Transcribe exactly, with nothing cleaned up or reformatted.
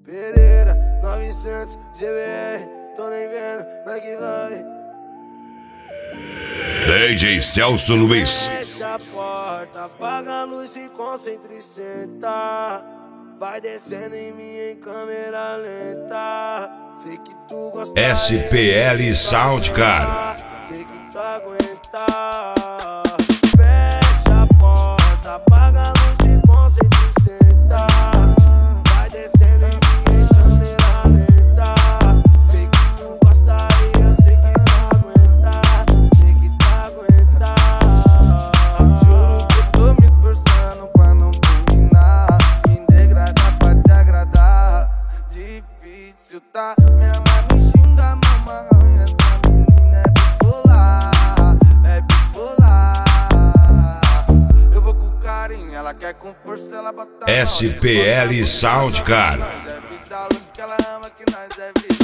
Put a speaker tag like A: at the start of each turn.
A: Pereira, novecentos, G B R, tô nem vendo, vai que vai.
B: D J Celso Luiz.
A: Fecha a porta, apaga a luz e concentra e senta. Vai descendo em mim em câmera lenta. Sei que tu gosta.
B: S P L Sound, cara.
A: Sei que tu aguenta. Fecha a porta, apaga a luz e concentra e senta. Vai descendo em mim em câmera lenta. Sei que tu gosta e eu sei que tu aguenta. Sei que tu aguenta.
C: Juro que eu tô me esforçando pra não terminar. Me degradar pra te agradar. Difícil, tá? Minha mãe me xinga, mamãe. Essa menina é bipolar, é bipolar. Eu vou com carinho, ela quer com força, ela bota
B: S P L Sound, cara.
C: nós é vida, luz que ela ama, que nós é vida.